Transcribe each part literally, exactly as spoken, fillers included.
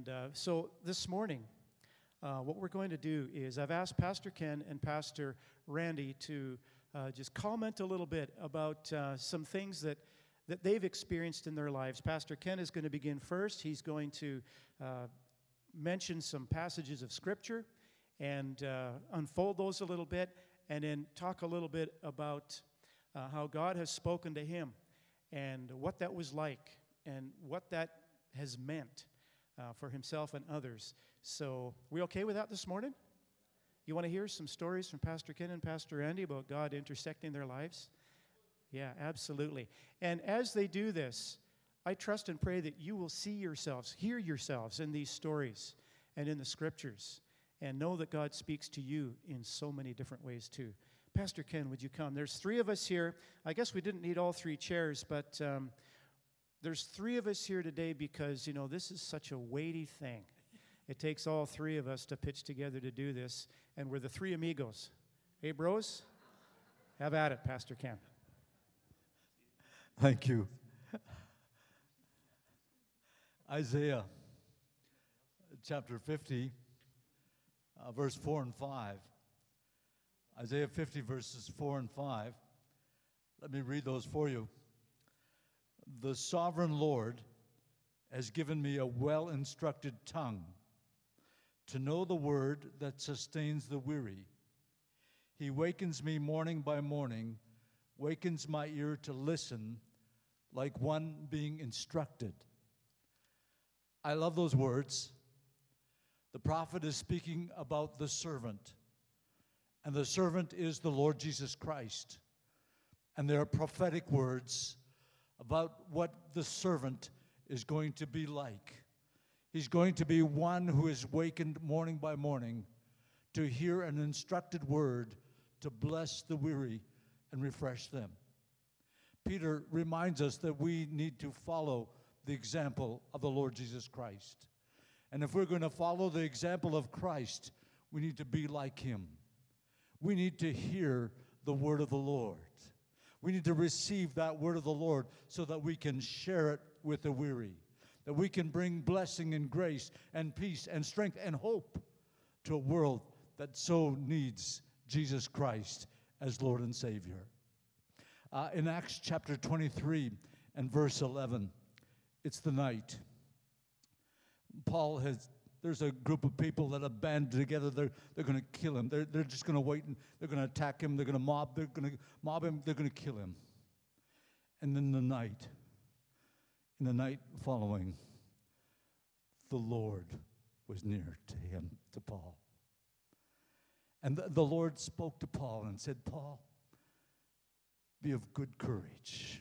And uh, so this morning, uh, what we're going to do is I've asked Pastor Ken and Pastor Randy to uh, just comment a little bit about uh, some things that, that they've experienced in their lives. Pastor Ken is going to begin first. He's going to uh, mention some passages of Scripture and uh, unfold those a little bit, and then talk a little bit about uh, how God has spoken to him and what that was like and what that has meant uh, for himself and others. So, we okay with that this morning? You want to hear some stories from Pastor Ken and Pastor Randy about God intersecting their lives? Yeah, absolutely. And as they do this, I trust and pray that you will see yourselves, hear yourselves in these stories and in the Scriptures, and know that God speaks to you in so many different ways too. Pastor Ken, would you come? There's three of us here. I guess we didn't need all three chairs, but um, there's three of us here today because, you know, this is such a weighty thing. It takes all three of us to pitch together to do this, and we're the three amigos. Hey, bros? Have at it, Pastor Ken. Thank you. Isaiah chapter fifty, uh, verse four and five. Isaiah fifty, verses four and five. Let me read those for you. The sovereign Lord has given me a well-instructed tongue to know the word that sustains the weary. He wakens me morning by morning, wakens my ear to listen like one being instructed. I love those words. The prophet is speaking about the servant, and the servant is the Lord Jesus Christ. And there are prophetic words about what the servant is going to be like. He's going to be one who is wakened morning by morning to hear an instructed word to bless the weary and refresh them. Peter reminds us that we need to follow the example of the Lord Jesus Christ. And if we're going to follow the example of Christ, we need to be like him. We need to hear the word of the Lord. We need to receive that word of the Lord so that we can share it with the weary, that we can bring blessing and grace and peace and strength and hope to a world that so needs Jesus Christ as Lord and Savior. Uh, in Acts chapter twenty-three and verse eleven, it's the night. Paul has, there's a group of people that have banded together. They're, they're going to kill him. They're, they're just going to wait, and they're going to attack him. They're going to mob, they're going to mob him. They're going to kill him. And then the night, in the night following, the Lord was near to him, to Paul. And the, the Lord spoke to Paul and said, Paul, be of good courage.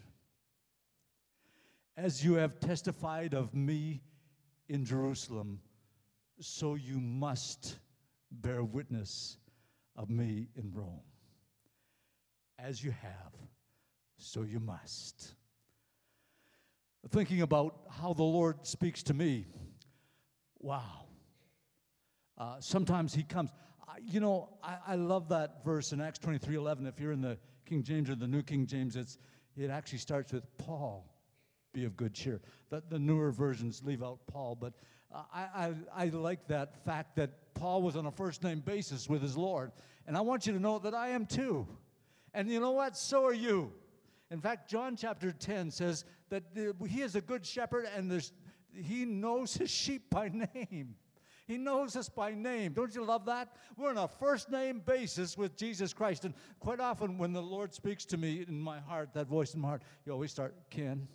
As you have testified of me in Jerusalem, so you must bear witness of me in Rome. As you have, so you must. Thinking about how the Lord speaks to me, wow. Uh, sometimes he comes. Uh, you know, I, I love that verse in Acts twenty-three eleven. If you're in the King James or the New King James, it's it actually starts with Paul, be of good cheer. The, the newer versions leave out Paul, but uh, I, I, I like that fact that Paul was on a first-name basis with his Lord. And I want you to know that I am too. And you know what? So are you. In fact, John chapter ten says that the, he is a good shepherd and there's, he knows his sheep by name. He knows us by name. Don't you love that? We're on a first-name basis with Jesus Christ. And quite often when the Lord speaks to me in my heart, that voice in my heart, you always start, Ken.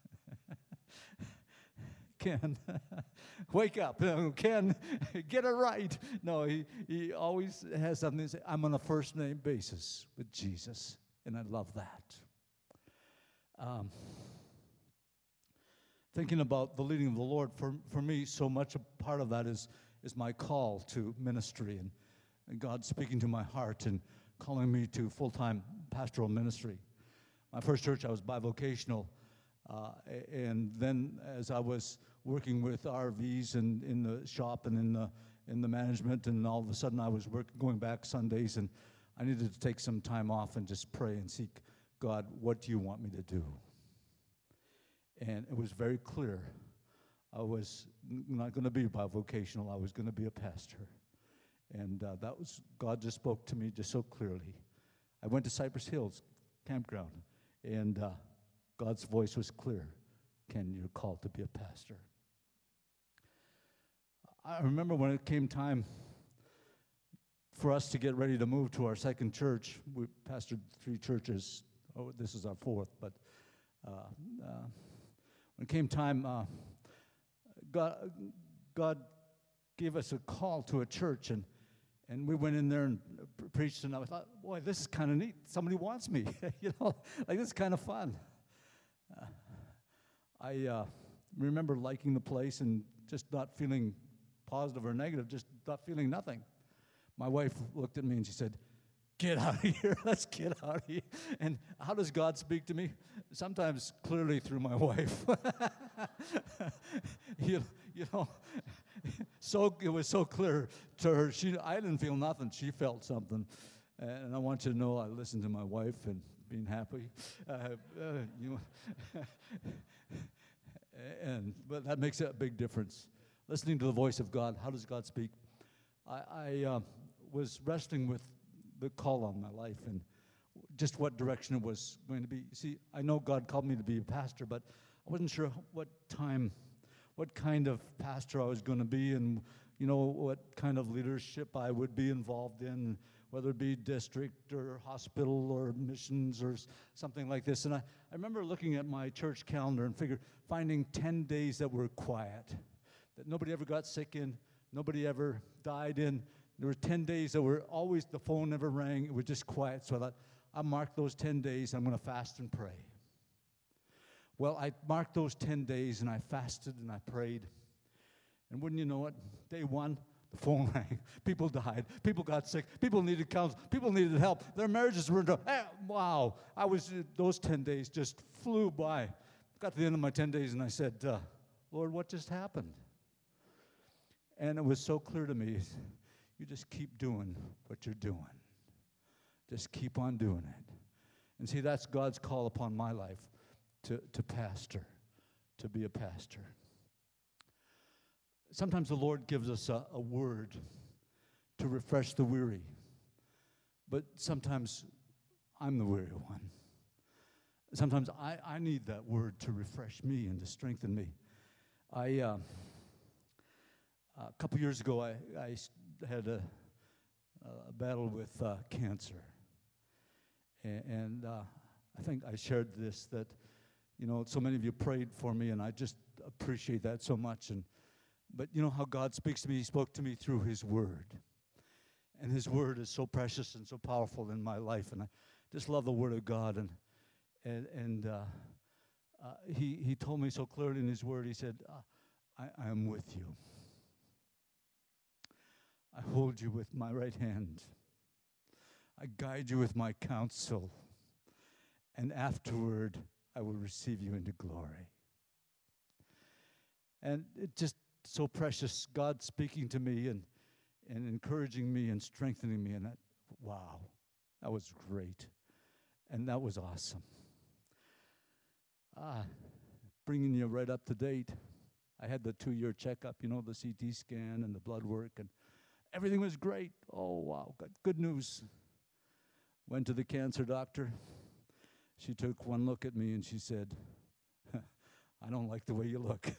Ken, wake up. Ken, get it right. No, he, he always has something to say. I'm on a first-name basis with Jesus, and I love that. Um, thinking about the leading of the Lord, for, for me, so much a part of that is, is my call to ministry and, and God speaking to my heart and calling me to full-time pastoral ministry. My first church, I was bivocational. Uh, and then as I was working with R Vs and in the shop and in the in the management, and all of a sudden I was work, going back Sundays, and I needed to take some time off and just pray and seek God, what do you want me to do? And it was very clear. I was n- not going to be bivocational. I was going to be a pastor. And uh, that was, God just spoke to me just so clearly. I went to Cypress Hills campground, and uh, God's voice was clear. Ken, you're called to be a pastor. I remember when it came time for us to get ready to move to our second church. We pastored three churches. Oh, this is our fourth, but uh, uh, when it came time, uh, God, God gave us a call to a church, and and we went in there and pre- preached, and I thought, boy, this is kind of neat. Somebody wants me, you know, like this is kind of fun. Uh, I uh, remember liking the place and just not feeling positive or negative, just not feeling nothing. My wife looked at me and she said, get out of here, let's get out of here. And how does God speak to me? Sometimes clearly through my wife. you, you know, so it was so clear to her. She, I didn't feel nothing, she felt something. And I want you to know I listened to my wife and being happy. Uh, uh, you know, and but that makes a big difference. Listening to the voice of God. How does God speak? I, I uh, was wrestling with the call on my life and just what direction it was going to be. See, I know God called me to be a pastor, but I wasn't sure what time, what kind of pastor I was going to be, and you know what kind of leadership I would be involved in, whether it be district or hospital or missions or s- something like this. And I, I remember looking at my church calendar and figure finding ten days that were quiet, that nobody ever got sick in, nobody ever died in. There were ten days that were always, the phone never rang, it was just quiet. So I thought, I'll mark those ten days, I'm going to fast and pray. Well, I marked those ten days, and I fasted and I prayed. And wouldn't you know it, day one, the phone rang. People died. People got sick. People needed counsel. People needed help. Their marriages were in trouble. Hey, wow. I was, uh, those ten days just flew by. Got to the end of my ten days, and I said, uh, Lord, what just happened? And it was so clear to me, you just keep doing what you're doing. Just keep on doing it. And see, that's God's call upon my life, to, to pastor, to be a pastor. Sometimes the Lord gives us a, a word to refresh the weary, but sometimes I'm the weary one. Sometimes I, I need that word to refresh me and to strengthen me. I uh, a couple years ago, I, I had a, a battle with uh, cancer, and, and uh, I think I shared this, that you know so many of you prayed for me, and I just appreciate that so much. And but you know how God speaks to me. He spoke to me through His Word. And His Word is so precious and so powerful in my life. And I just love the Word of God. And and, and uh, uh, he, he told me so clearly in His Word, He said, uh, I, I am with you. I hold you with my right hand. I guide you with my counsel. And afterward, I will receive you into glory. And it just so precious, God speaking to me and, and encouraging me and strengthening me. And that, wow, that was great. And that was awesome. Ah, bringing you right up to date. I had the two-year checkup, you know, the C T scan and the blood work, and everything was great. Oh, wow, good, good news. Went to the cancer doctor. She took one look at me and she said, I don't like the way you look.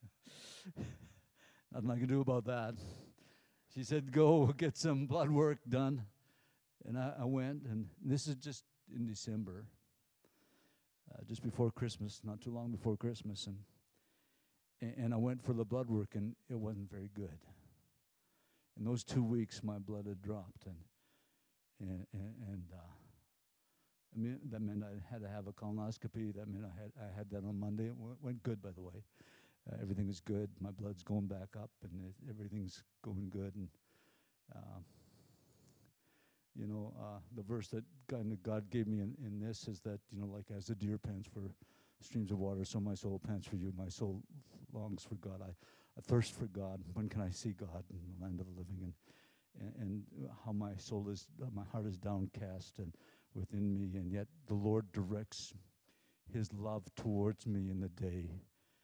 Nothing I can do about that. She said, go get some blood work done. And I, I went, and this is just in December, uh, just before Christmas, not too long before Christmas. And, and and I went for the blood work, and it wasn't very good. In those two weeks, my blood had dropped, and and and, and uh, I mean, that meant I had to have a colonoscopy. That meant I had I had that on Monday. It w- went good, by the way. Uh, everything was good. My blood's going back up, and it, everything's going good. And uh, you know, uh, the verse that God, God gave me in, in this is that, you know, like as the deer pants for streams of water, so my soul pants for you. My soul longs for God. I, I thirst for God. When can I see God in the land of the living? And and, and how my soul is, uh, my heart is downcast and within me, and yet the Lord directs His love towards me in the day.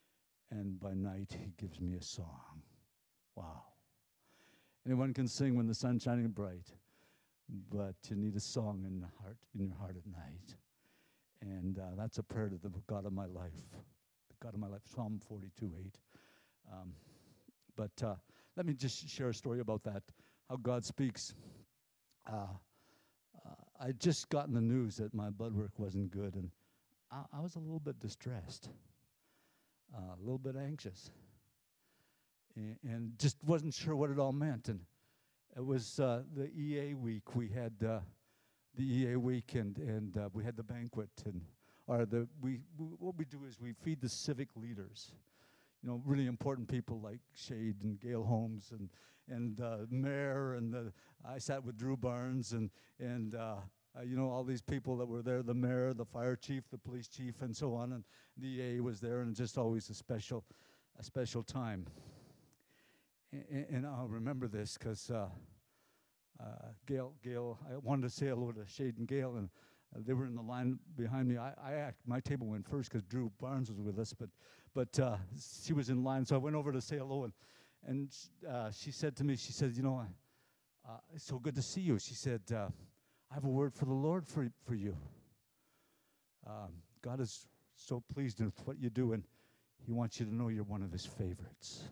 and by night he gives me a song. Wow. Anyone can sing when the sun's shining bright, but you need a song in the heart, in your heart at night. And uh, that's a prayer to the God of my life, the God of my life, Psalm forty-two eight. Um, but uh, let me just share a story about that, how God speaks. Uh, uh, I'd just gotten the news that my blood work wasn't good, and I, I was a little bit distressed, uh, a little bit anxious, and, and just wasn't sure what it all meant. And it was uh, the E A week. We had uh, the E A week, and and uh, we had the banquet, and or the we, we what we do is we feed the civic leaders, you know, really important people like Shade and Gail Holmes and and uh, Mayor, and the, I sat with Drew Barnes and and uh, uh, you know, all these people that were there, the mayor, the fire chief, the police chief, and so on, and the E A was there, and just always a special a special time. And, and I'll remember this because uh, uh, Gail, Gail, I wanted to say hello to Shade and Gail, and uh, they were in the line behind me. I, I act, my table went first because Drew Barnes was with us, but but uh, she was in line, so I went over to say hello, and and uh, she said to me, she said, you know, uh, it's so good to see you. She said, uh, I have a word for the Lord for for you. Um, God is so pleased with what you do, and He wants you to know you're one of His favorites.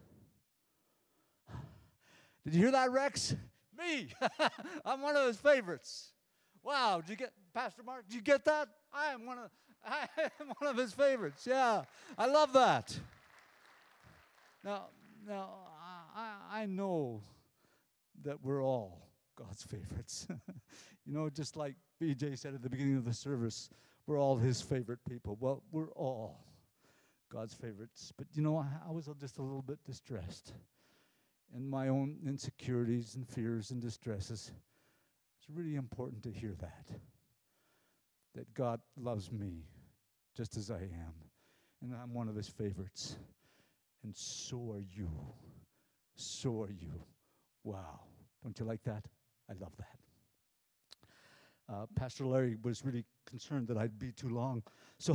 Did you hear that, Rex? Me. I'm one of His favorites. Wow, did you get, Pastor Mark, did you get that? I am one of I am one of His favorites. Yeah, I love that. Now, now I, I know that we're all God's favorites. You know, just like B J said at the beginning of the service, we're all His favorite people. Well, we're all God's favorites. But, you know, I, I was just a little bit distressed. And my own insecurities and fears and distresses. It's really important to hear that. That God loves me just as I am. And I'm one of His favorites. And so are you. So are you. Wow. Don't you like that? I love that. Uh, Pastor Larry was really concerned that I'd be too long. So,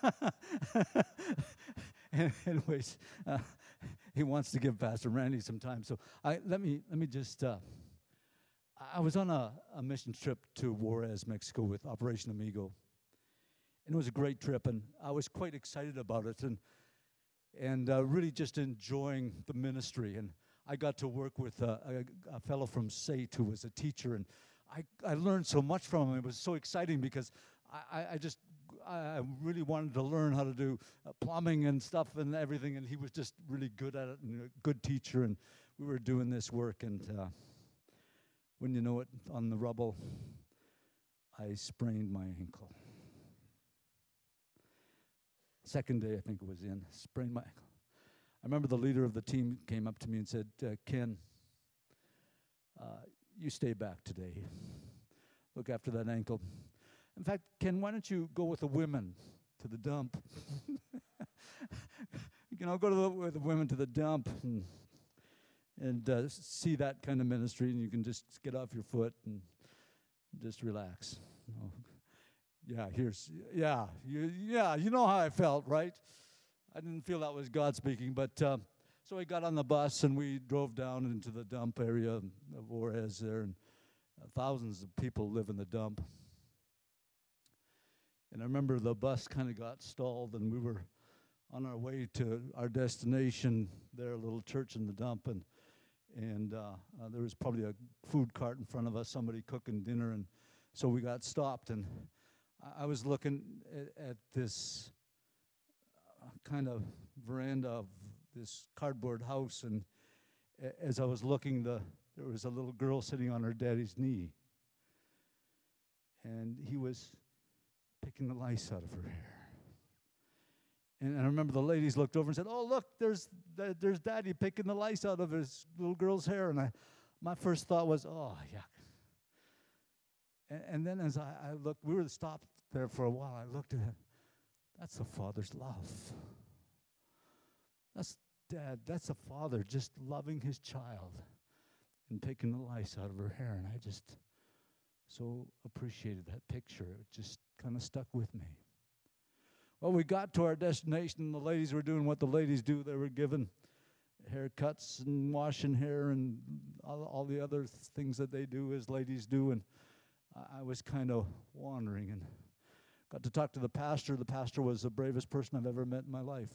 anyways, uh, he wants to give Pastor Randy some time. So, I let me let me just. Uh, I was on a, a mission trip to Juarez, Mexico, with Operation Amigo, and it was a great trip, and I was quite excited about it, and and uh, really just enjoying the ministry. And I got to work with uh, a, a fellow from S A T who was a teacher, and I, I learned so much from him. It was so exciting because I, I just, I really wanted to learn how to do uh, plumbing and stuff and everything, and he was just really good at it and a good teacher, and we were doing this work, and uh, when you know it, on the rubble, I sprained my ankle. Second day, I think it was in, sprained my ankle. I remember the leader of the team came up to me and said, uh, Ken, uh, you stay back today. Look after that ankle. In fact, Ken, why don't you go with the women to the dump? You know, go to the, with the women to the dump and, and uh, see that kind of ministry, and you can just get off your foot and just relax. Oh, yeah, here's, yeah, you, yeah, you know how I felt, right? I didn't feel that was God speaking, but uh, so we got on the bus and we drove down into the dump area of Juarez there, and uh, thousands of people live in the dump. And I remember the bus kind of got stalled, and we were on our way to our destination there, a little church in the dump, and and uh, uh, there was probably a food cart in front of us, somebody cooking dinner, and so we got stopped, and I, I was looking at, at this uh, kind of veranda of this cardboard house, and a- as I was looking, the there was a little girl sitting on her daddy's knee, and he was picking the lice out of her hair. And I remember the ladies looked over and said, "Oh, look, there's th- there's Daddy picking the lice out of his little girl's hair." And I, my first thought was, "Oh, yuck." And, and then as I, I looked, we were stopped there for a while. I looked at it. That's a father's love. That's dad. That's a father just loving his child and picking the lice out of her hair. And I just so appreciated that picture. It just kind of stuck with me. Well, we got to our destination, and the ladies were doing what the ladies do. They were given haircuts and washing hair and all, all the other th- things that they do as ladies do. And I, I was kind of wandering and got to talk to the pastor. The pastor was the bravest person I've ever met in my life.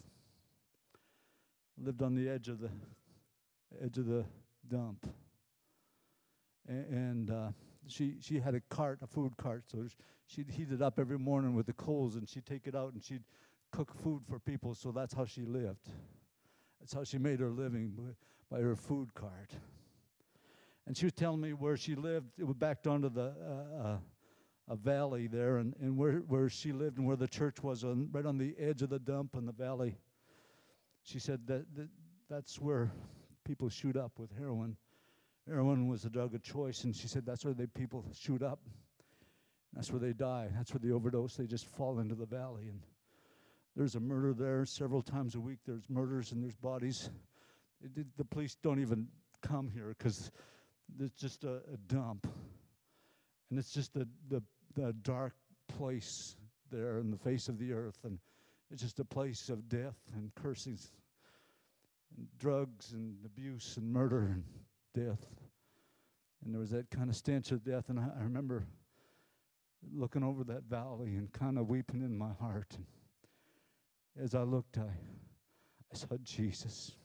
Lived on the edge of the edge of the dump. A- and uh, she she had a cart, a food cart, so sh- she'd heat it up every morning with the coals, and she'd take it out and she'd cook food for people. So that's how she lived. That's how she made her living, by, by her food cart. And she was telling me where she lived. It was back down to the uh, uh, a valley there, and, and where where she lived and where the church was, on right on the edge of the dump in the valley. She said that, that that's where people shoot up with heroin. Heroin was a drug of choice, and she said that's where they people shoot up. That's where they die. That's where they overdose. They just fall into the valley. And there's a murder there several times a week. There's murders and there's bodies. It did, the police don't even come here because it's just a, a dump. And it's just the, the, the dark place there in the face of the earth. And it's just a place of death and cursings and drugs and abuse and murder and death. And there was that kind of stench of death. And I, I remember looking over that valley and kind of weeping in my heart. And as I looked, I, I saw Jesus.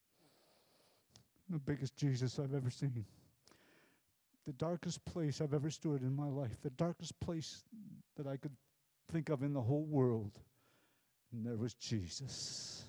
The biggest Jesus I've ever seen. The darkest place I've ever stood in my life. The darkest place that I could think of in the whole world. And there was Jesus.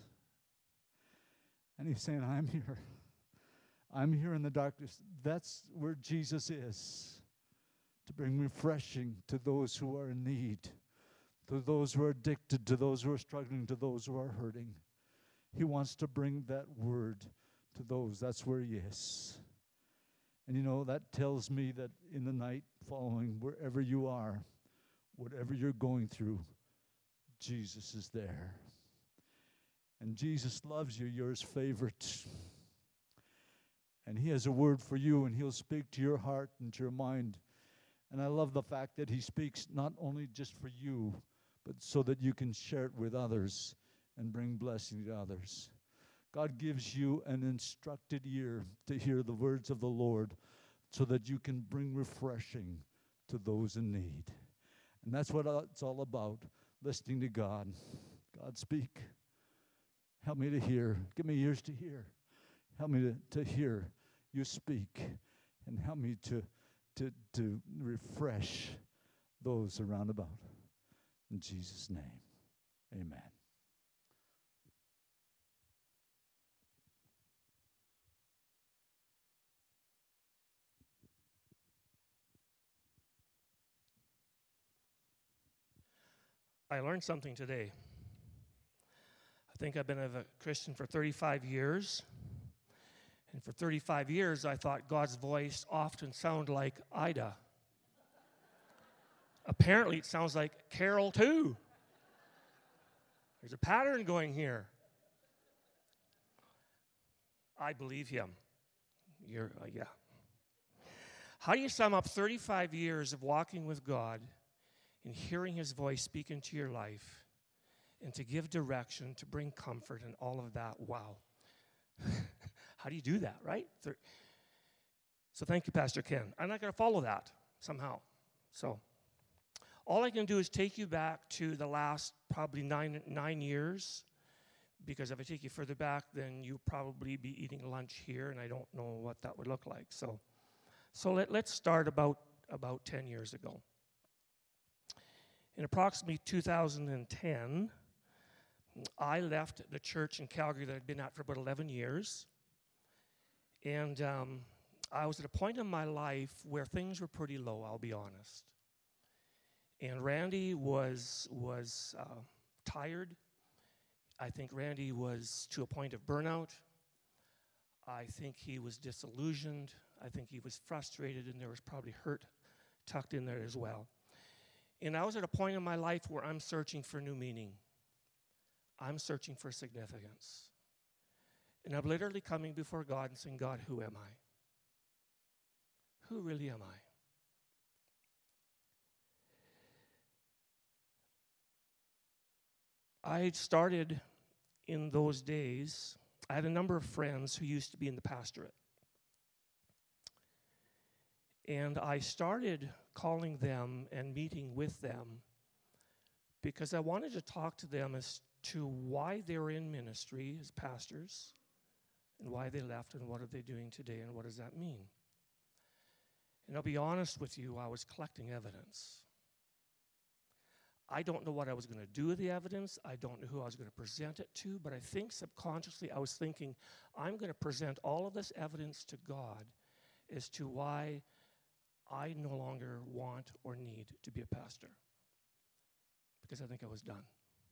And he's saying, I'm here. I'm here in the darkness. That's where Jesus is. To bring refreshing to those who are in need. To those who are addicted. To those who are struggling. To those who are hurting. He wants to bring that word to those. That's where he is. And you know, that tells me that in the night following, wherever you are, whatever you're going through, Jesus is there. And Jesus loves you. You're his favorite. And he has a word for you, and he'll speak to your heart and to your mind. And I love the fact that he speaks not only just for you, but so that you can share it with others and bring blessing to others. God gives you an instructed ear to hear the words of the Lord so that you can bring refreshing to those in need. And that's what it's all about, listening to God. God, speak. Help me to hear. Give me ears to hear. Help me to, to hear you speak. And help me to, to, to refresh those around about. In Jesus' name, amen. I learned something today. I think I've been a Christian for thirty-five years. And for thirty-five years, I thought God's voice often sounded like Ida. Apparently, it sounds like Carol, too. There's a pattern going here. I believe him. You're, uh, yeah. How do you sum up thirty-five years of walking with God and hearing his voice speak into your life and to give direction, to bring comfort and all of that? Wow. How do you do that, right? So thank you, Pastor Ken. I'm not going to follow that somehow. So all I can do is take you back to the last probably nine, nine years, because if I take you further back, then you'll probably be eating lunch here, and I don't know what that would look like. So so let, let's start about, about ten years ago. In approximately two thousand ten, I left the church in Calgary that I'd been at for about eleven years. And um, I was at a point in my life where things were pretty low, I'll be honest. And Randy was, was uh, tired. I think Randy was to a point of burnout. I think he was disillusioned. I think he was frustrated, and there was probably hurt tucked in there as well. And I was at a point in my life where I'm searching for new meaning. I'm searching for significance. And I'm literally coming before God and saying, God, who am I? Who really am I? I started in those days, I had a number of friends who used to be in the pastorate. And I started calling them and meeting with them because I wanted to talk to them as to why they're in ministry as pastors and why they left and what are they doing today and what does that mean. And I'll be honest with you, I was collecting evidence. I don't know what I was going to do with the evidence. I don't know who I was going to present it to, but I think subconsciously I was thinking, I'm going to present all of this evidence to God as to why I no longer want or need to be a pastor, because I think I was done.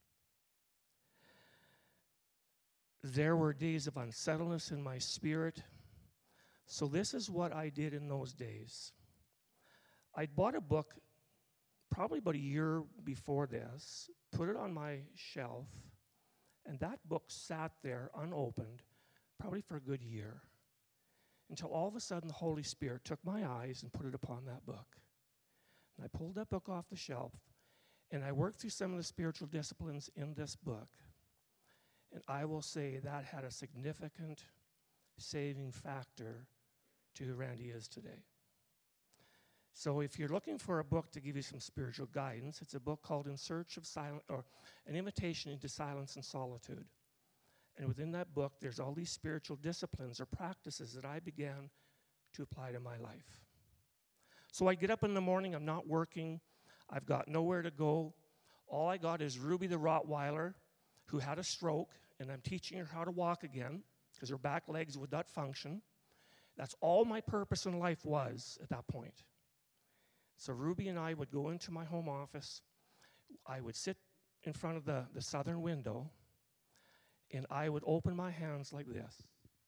There were days of unsettledness in my spirit. So this is what I did in those days. I'd bought a book probably about a year before this, put it on my shelf, and that book sat there unopened probably for a good year until all of a sudden the Holy Spirit took my eyes and put it upon that book. And I pulled that book off the shelf, and I worked through some of the spiritual disciplines in this book. And I will say that had a significant saving factor to who Randy is today. So if you're looking for a book to give you some spiritual guidance, it's a book called In Search of Silence, or An Invitation into Silence and Solitude. And within that book, there's all these spiritual disciplines or practices that I began to apply to my life. So I get up in the morning, I'm not working, I've got nowhere to go. All I got is Ruby the Rottweiler, who had a stroke, and I'm teaching her how to walk again because her back legs would not function. That's all my purpose in life was at that point. So Ruby and I would go into my home office. I would sit in front of the, the southern window, and I would open my hands like this.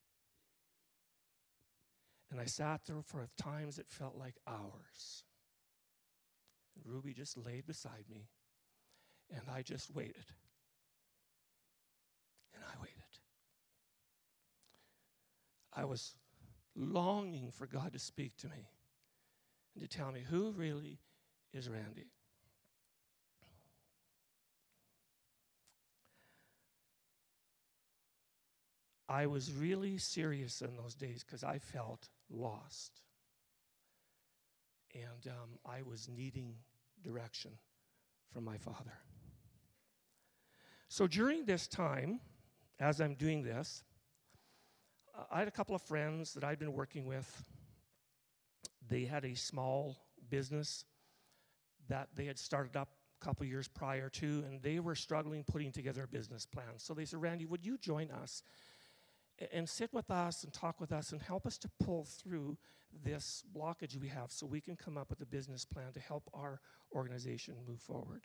And I sat there for times it felt like hours. And Ruby just laid beside me, and I just waited. And I waited. I was longing for God to speak to me and to tell me who really is Randy. I was really serious in those days because I felt lost. And um, I was needing direction from my Father. So during this time, as I'm doing this, uh, I had a couple of friends that I'd been working with. They had a small business that they had started up a couple years prior to, and they were struggling putting together a business plan. So they said, Randy, would you join us and sit with us and talk with us and help us to pull through this blockage we have so we can come up with a business plan to help our organization move forward.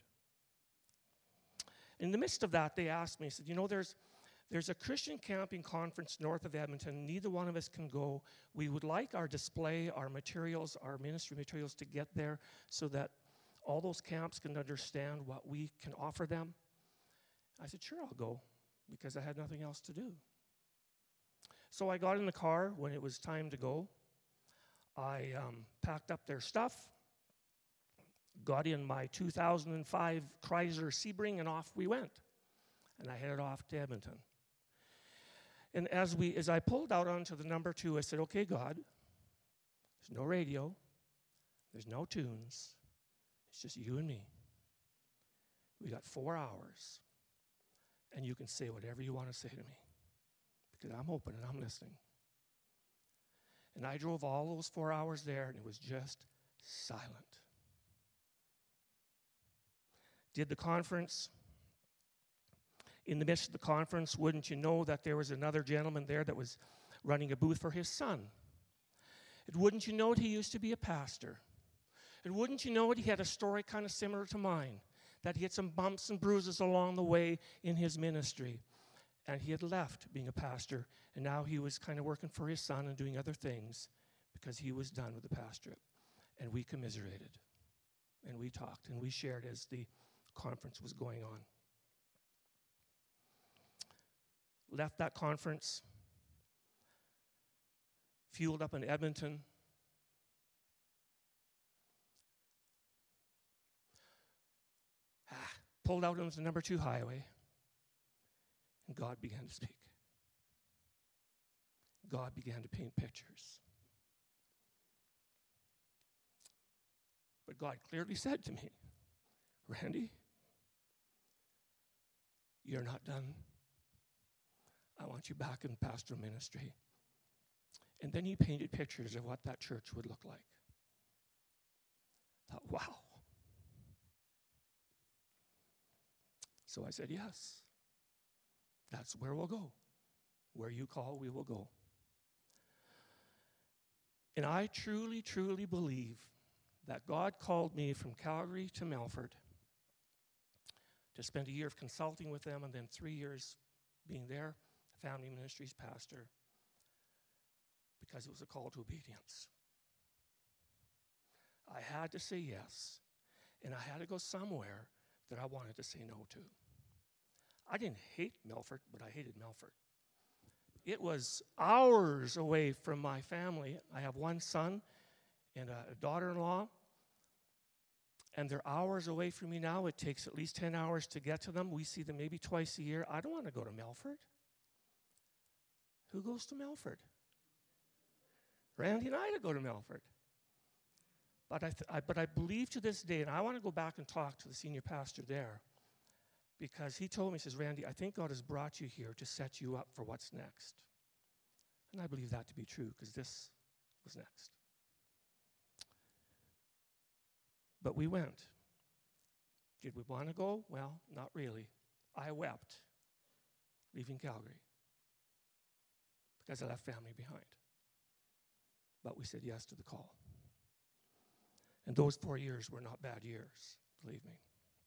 In the midst of that, they asked me, said, you know, there's there's a Christian camping conference north of Edmonton. Neither one of us can go. We would like our display, our materials, our ministry materials to get there so that all those camps can understand what we can offer them. I said, sure, I'll go, because I had nothing else to do. So I got in the car when it was time to go. I um, packed up their stuff, got in my two thousand five Chrysler Sebring, and off we went. And I headed off to Edmonton. And as we, as I pulled out onto the number two, I said, okay, God, there's no radio, there's no tunes, it's just you and me. We got four hours, and you can say whatever you want to say to me, because I'm open and I'm listening. And I drove all those four hours there, and it was just silent. Did the conference. In the midst of the conference, wouldn't you know that there was another gentleman there that was running a booth for his son? And wouldn't you know it, he used to be a pastor? And wouldn't you know it, he had a story kind of similar to mine, that he had some bumps and bruises along the way in his ministry. And he had left being a pastor, and now he was kind of working for his son and doing other things because he was done with the pastorate. And we commiserated, and we talked, and we shared as the conference was going on. Left that conference, fueled up in Edmonton. Ah, pulled out onto the number two highway, And God began to speak. God began to paint pictures. But God clearly said to me, Randy, you're not done. I want you back in pastoral ministry. And then he painted pictures of what that church would look like. I thought, wow. So I said, yes, that's where we'll go. Where you call, we will go. And I truly, truly believe that God called me from Calgary to Melfort to spend a year of consulting with them and then three years being their family ministries pastor because it was a call to obedience. I had to say yes, and I had to go somewhere that I wanted to say no to. I didn't hate Melfort, but I hated Melfort. It was hours away from my family. I have one son and a daughter-in-law, and they're hours away from me now. It takes at least ten hours to get to them. We see them maybe twice a year. I don't want to go to Melfort. Who goes to Melfort? Randy and I to go to Melfort. But I, th- I, but I believe to this day, and I want to go back and talk to the senior pastor there, because he told me, he says, Randy, I think God has brought you here to set you up for what's next. And I believe that to be true, because this was next. But we went. Did we want to go? Well, not really. I wept leaving Calgary because I left family behind. But we said yes to the call. And those four years were not bad years, believe me.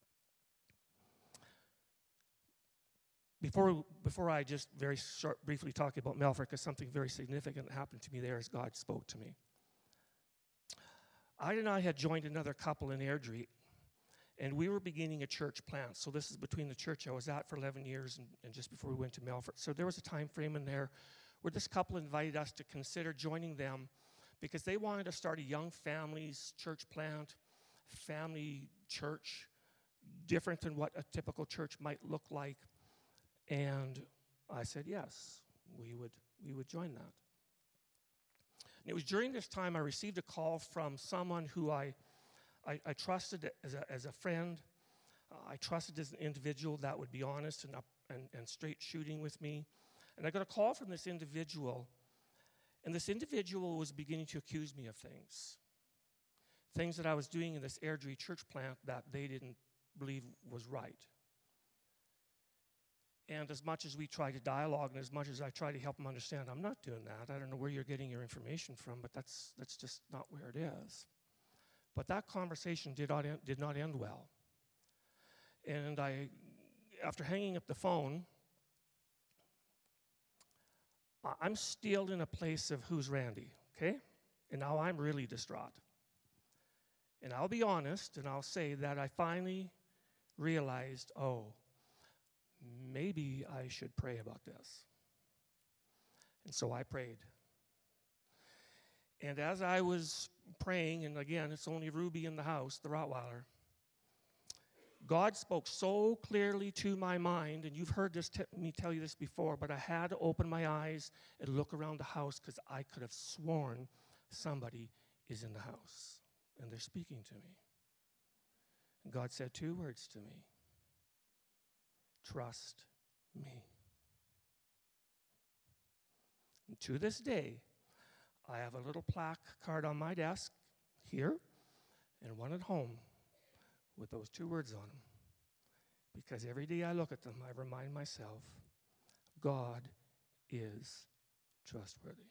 Before, before I just very short, briefly talk about Melfort, because something very significant happened to me there as God spoke to me. I and I had joined another couple in Airdrie, and we were beginning a church plant. So this is between the church I was at for eleven years and, and just before we went to Melfort. So there was a time frame in there where this couple invited us to consider joining them because they wanted to start a young families church plant, family church, different than what a typical church might look like. And I said, yes, we would, we would join that. And it was during this time I received a call from someone who I, I, I trusted as a, as a friend. Uh, I trusted as an individual that would be honest and, up, and, and straight shooting with me. And I got a call from this individual, and this individual was beginning to accuse me of things. Things that I was doing in this Airdrie church plant that they didn't believe was right. And as much as we try to dialogue and as much as I try to help them understand, I'm not doing that. I don't know where you're getting your information from, but that's that's just not where it is. But that conversation did not end, did not end well. And I, after hanging up the phone, I'm still in a place of who's Randy, okay? And now I'm really distraught. And I'll be honest, and I'll say that I finally realized, oh, maybe I should pray about this. And so I prayed. And as I was praying, and again, it's only Ruby in the house, the Rottweiler, God spoke so clearly to my mind, and you've heard this t- me tell you this before, but I had to open my eyes and look around the house because I could have sworn somebody is in the house, and they're speaking to me. And God said two words to me. Trust me. And to this day, I have a little plaque card on my desk here and one at home with those two words on them. Because every day I look at them, I remind myself, God is trustworthy.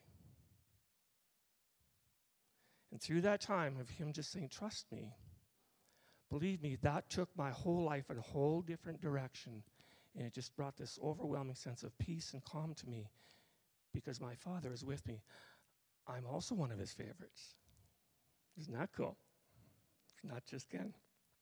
And through that time of him just saying, trust me, believe me, that took my whole life in a whole different direction. And it just brought this overwhelming sense of peace and calm to me because my Father is with me. I'm also one of his favorites. Isn't that cool? It's not just Ken.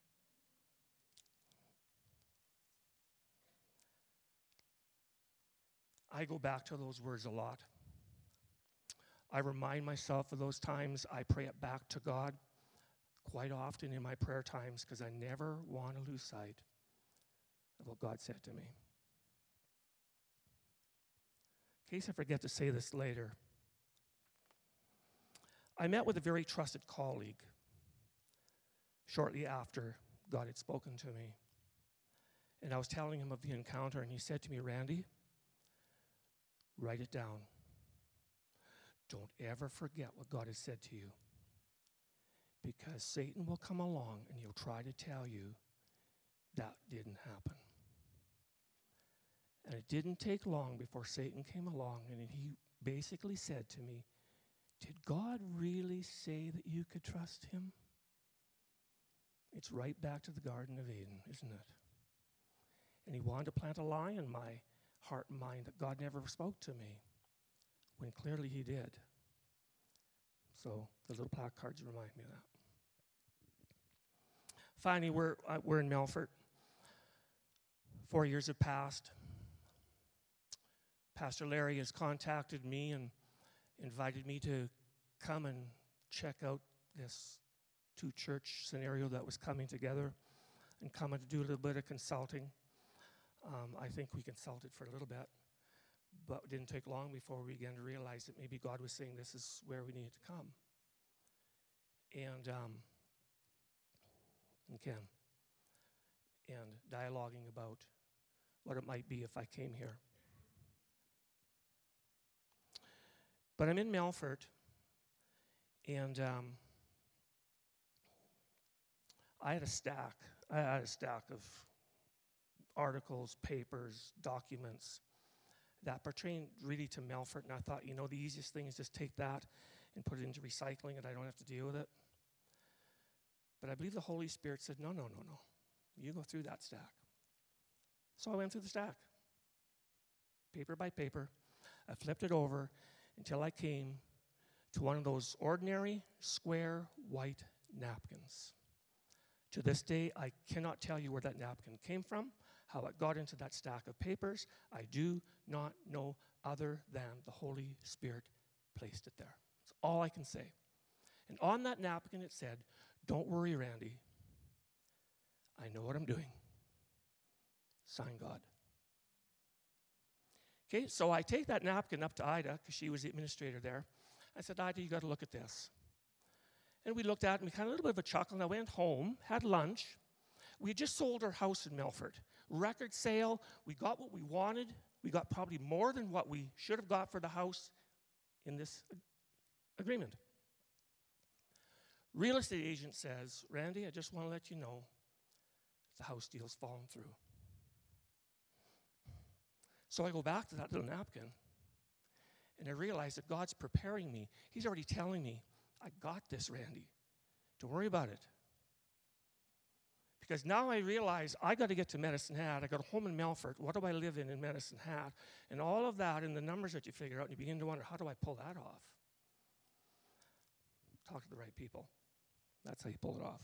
I go back to those words a lot. I remind myself of those times. I pray it back to God quite often in my prayer times because I never want to lose sight of what God said to me. in case I forget to say this later, I met with a very trusted colleague shortly after God had spoken to me. And I was telling him of the encounter, and he said to me, Randy, write it down. Don't ever forget what God has said to you, because Satan will come along and he'll try to tell you that didn't happen. And it didn't take long before Satan came along, and he basically said to me, did God really say that you could trust him? It's right back to the Garden of Eden, isn't it? And he wanted to plant a lie in my heart and mind that God never spoke to me, when clearly he did. So the little placards remind me of that. Finally, we're, uh, we're in Melfort. Four years have passed. Pastor Larry has contacted me and invited me to come and check out this two-church scenario that was coming together and come and do a little bit of consulting. Um, I think we consulted for a little bit, but it didn't take long before we began to realize that maybe God was saying this is where we needed to come. And, um, and Ken, and dialoguing about what it might be if I came here. But I'm in Melfort, and um, I had a stack. I had a stack of articles, papers, documents that pertain really to Melfort, and I thought, you know, the easiest thing is just take that and put it into recycling, and I don't have to deal with it. But I believe the Holy Spirit said, no, no, no, no. You go through that stack. So I went through the stack, paper by paper. I flipped it over until I came to one of those ordinary square white napkins. To this day, I cannot tell you where that napkin came from, how it got into that stack of papers. I do not know, other than the Holy Spirit placed it there. That's all I can say. And on that napkin it said, don't worry, Randy. I know what I'm doing. Sign God. Okay, so I take that napkin up to Ida, because she was the administrator there. I said, Ida, you got to look at this. And we looked at it, and we had a little bit of a chuckle, and I went home, had lunch. We had just sold our house in Melfort. Record sale. We got what we wanted. We got probably more than what we should have got for the house in this agreement. Real estate agent says, Randy, I just want to let you know the house deal's fallen through. So I go back to that little napkin, and I realize that God's preparing me. He's already telling me, I got this, Randy. Don't worry about it. Because now I realize I got to get to Medicine Hat. I got a home in Melfort. What do I live in in Medicine Hat? And all of that and the numbers that you figure out, and you begin to wonder, how do I pull that off? Talk to the right people. That's how you pull it off.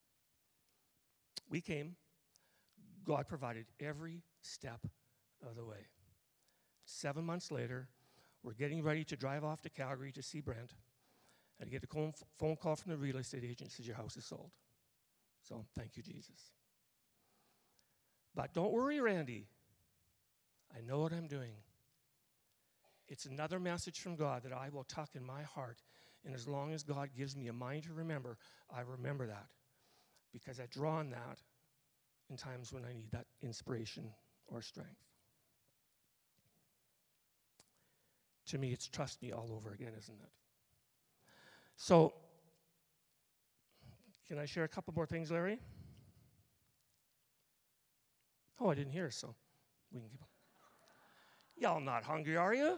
We came. God provided every step of the way. Seven months later, we're getting ready to drive off to Calgary to see Brent. And I get a phone call from the real estate agent, says your house is sold. So thank you, Jesus. But don't worry, Randy. I know what I'm doing. It's another message from God that I will tuck in my heart. And as long as God gives me a mind to remember, I remember that. Because I draw on that in times when I need that inspiration or strength. To me, it's trust me all over again, isn't it? So, can I share a couple more things, Larry? Oh, I didn't hear, so we can keep on. Y'all not hungry, are you?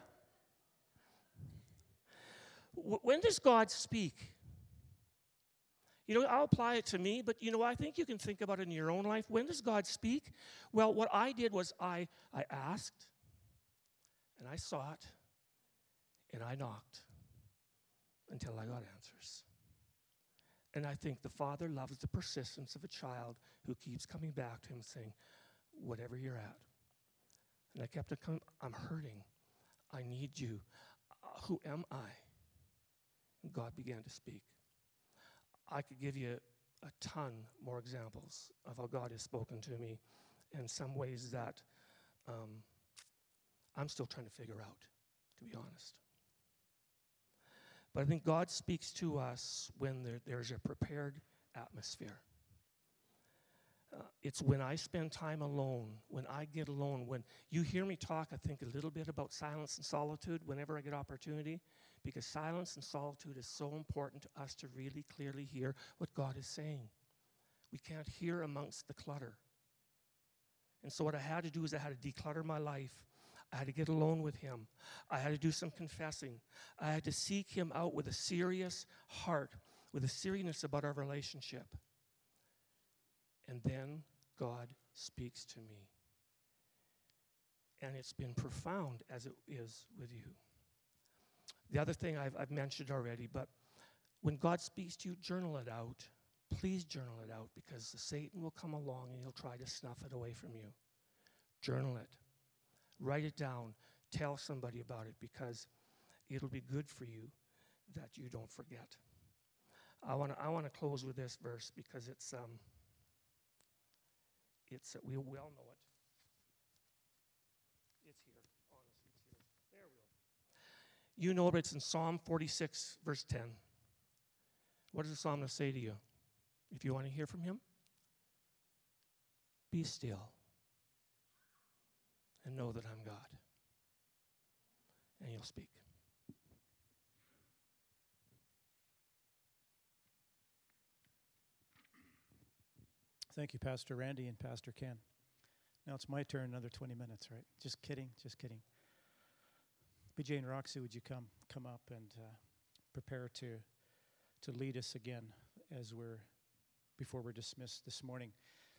W- when does God speak? You know, I'll apply it to me, but you know, I think you can think about it in your own life. When does God speak? Well, what I did was I, I asked, and I sought, and I knocked until I got answers. And I think the Father loves the persistence of a child who keeps coming back to him saying, whatever you're at. And I kept coming, I'm hurting. I need you. Uh, who am I? And God began to speak. I could give you a ton more examples of how God has spoken to me in some ways that um, I'm still trying to figure out. to be honest. But I think God speaks to us when there, there's a prepared atmosphere. Uh, it's when I spend time alone, when I get alone, when you hear me talk, I think a little bit about silence and solitude whenever I get opportunity, because silence and solitude is so important to us to really clearly hear what God is saying. We can't hear amongst the clutter. And so what I had to do is I had to declutter my life. I had to get alone with him. I had to do some confessing. I had to seek him out with a serious heart, with a seriousness about our relationship. And then God speaks to me. And it's been profound as it is with you. The other thing I've, I've mentioned already, but when God speaks to you, journal it out. Please journal it out, because Satan will come along and he'll try to snuff it away from you. Journal it. Write it down. Tell somebody about it, because it'll be good for you that you don't forget. I want to I want to close with this verse, because it's um it's uh, we well know it. It's here. Honestly, it's here. There we go. You know it. It's in Psalm forty-six, verse ten. What does the psalmist say to you? If you want to hear from him, be still and know that I'm God. And he'll speak. Thank you, Pastor Randy and Pastor Ken. Now it's my turn, another twenty minutes, right? Just kidding, just kidding. B J and Roxy, would you come come up and uh, prepare to to lead us again as we're before we're dismissed this morning.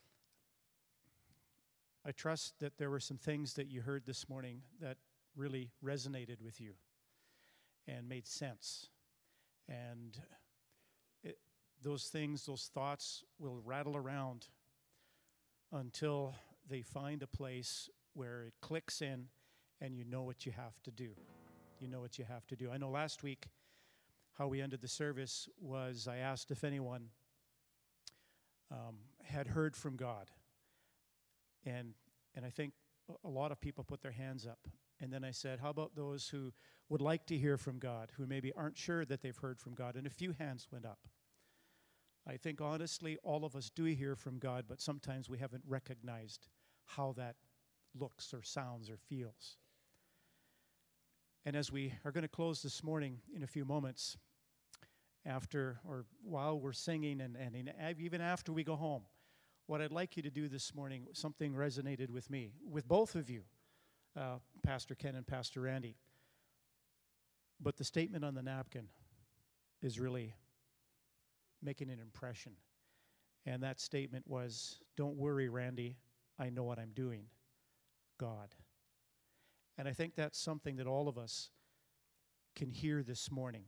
I trust that there were some things that you heard this morning that really resonated with you and made sense. And it, those things, those thoughts will rattle around until they find a place where it clicks in and you know what you have to do. You know what you have to do. I know last week how we ended the service was I asked if anyone Um, had heard from God. And and I think a lot of people put their hands up. And then I said, how about those who would like to hear from God, who maybe aren't sure that they've heard from God? And a few hands went up. I think honestly, all of us do hear from God, but sometimes we haven't recognized how that looks or sounds or feels. And as we are going to close this morning in a few moments, after or while we're singing and, and in, even after we go home, what I'd like you to do this morning, something resonated with me, with both of you, uh, Pastor Ken and Pastor Randy. But the statement on the napkin is really making an impression. And that statement was, don't worry, Randy, I know what I'm doing, God. And I think that's something that all of us can hear this morning.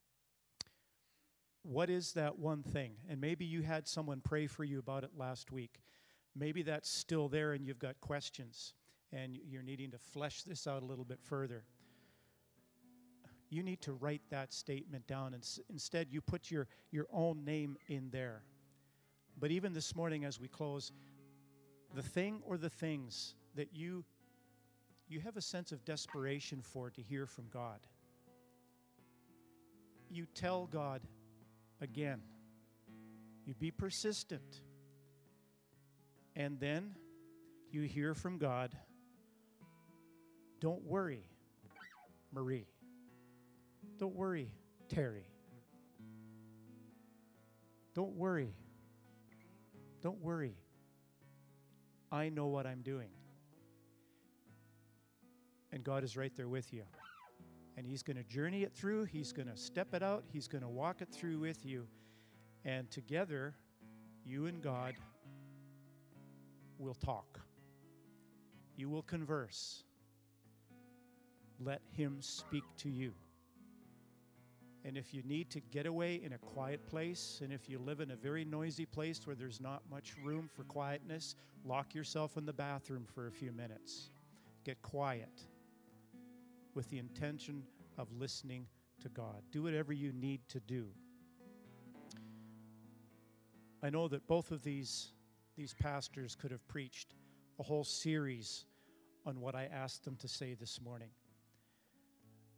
What is that one thing? And maybe you had someone pray for you about it last week. Maybe that's still there and you've got questions and you're needing to flesh this out a little bit further. You need to write that statement down, and s- instead you put your, your own name in there. But even this morning as we close, the thing or the things that you, you have a sense of desperation for to hear from God, you tell God, again, you be persistent. And then you hear from God, don't worry, Marie. Don't worry, Terry. Don't worry. Don't worry. I know what I'm doing. And God is right there with you. And he's going to journey it through. He's going to step it out. He's going to walk it through with you. And together, you and God will talk. You will converse. Let him speak to you. And if you need to get away in a quiet place, and if you live in a very noisy place where there's not much room for quietness, lock yourself in the bathroom for a few minutes. Get quiet with the intention of listening to God. Do whatever you need to do. I know that both of these, these pastors could have preached a whole series on what I asked them to say this morning.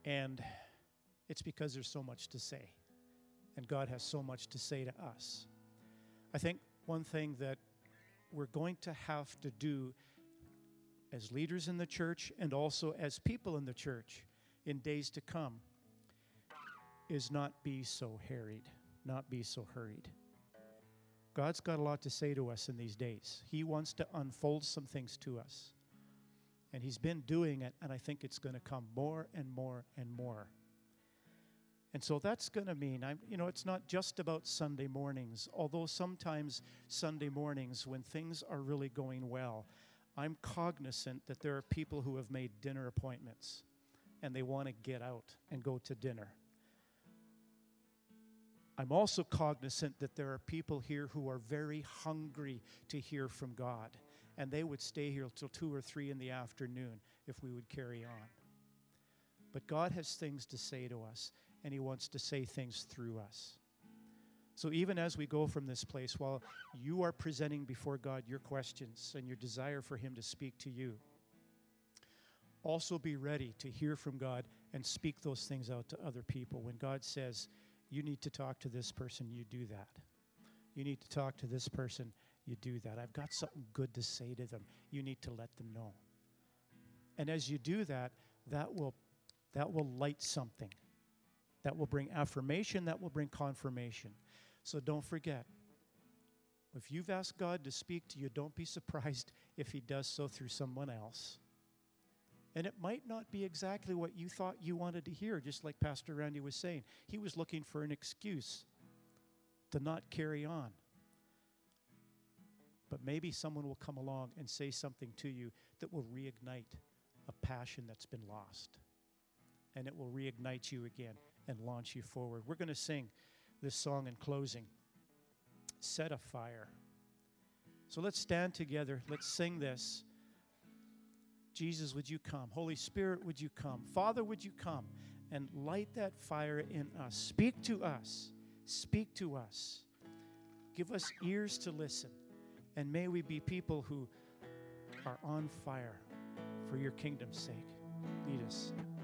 And it's because there's so much to say. And God has so much to say to us. I think one thing that we're going to have to do as leaders in the church and also as people in the church in days to come is not be so harried, not be so hurried. God's got a lot to say to us in these days. He wants to unfold some things to us. And He's been doing it, and I think it's going to come more and more and more. And so that's going to mean, I'm, you know, it's not just about Sunday mornings, although sometimes Sunday mornings when things are really going well, I'm cognizant that there are people who have made dinner appointments and they want to get out and go to dinner. I'm also cognizant that there are people here who are very hungry to hear from God, and they would stay here till two or three in the afternoon if we would carry on. But God has things to say to us, and He wants to say things through us. So even as we go from this place, while you are presenting before God your questions and your desire for Him to speak to you, also be ready to hear from God and speak those things out to other people. When God says, you need to talk to this person, you do that. You need to talk to this person, you do that. I've got something good to say to them. You need to let them know. And as you do that, that will, that will light something. That will bring affirmation, that will bring confirmation. So don't forget, if you've asked God to speak to you, don't be surprised if He does so through someone else. And it might not be exactly what you thought you wanted to hear, just like Pastor Randy was saying. He was looking for an excuse to not carry on. But maybe someone will come along and say something to you that will reignite a passion that's been lost. And it will reignite you again and launch you forward. We're going to sing this song in closing, Set a Fire. So let's stand together. Let's sing this. Jesus, would you come? Holy Spirit, would you come? Father, would you come and light that fire in us? Speak to us. Speak to us. Give us ears to listen. And may we be people who are on fire for your kingdom's sake. Lead us.